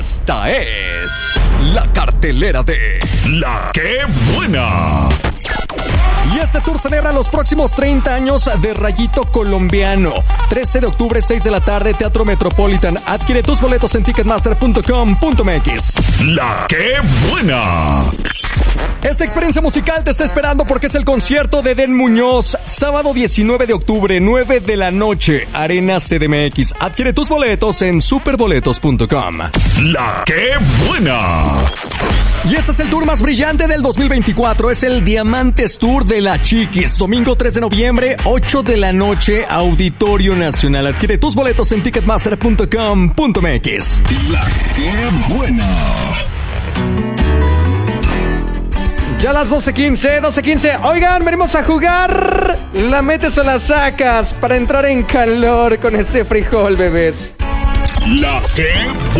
Esta es la cartelera de La Qué Buena. Y este tour celebra los próximos 30 años de Rayito Colombiano. 13 de octubre, 6 de la tarde, Teatro Metropolitan. Adquiere tus boletos en ticketmaster.com.mx. La Qué Buena. Esta experiencia musical te está esperando porque es el concierto de Den Muñoz. Sábado 19 de octubre, 9 de la noche, Arena CDMX. Adquiere tus boletos en superboletos.com. La Qué Buena. Y este es el tour más brillante del 2024. Es el Diamantes Tour de La Chiquis. Domingo 3 de noviembre, 8 de la noche, Auditorio Nacional. Adquiere tus boletos en ticketmaster.com.mx. La Qué Buena. Ya las 12:15. Oigan, venimos a jugar. ¿La metes o la sacas para entrar en calor con este frijol, bebés? La Qué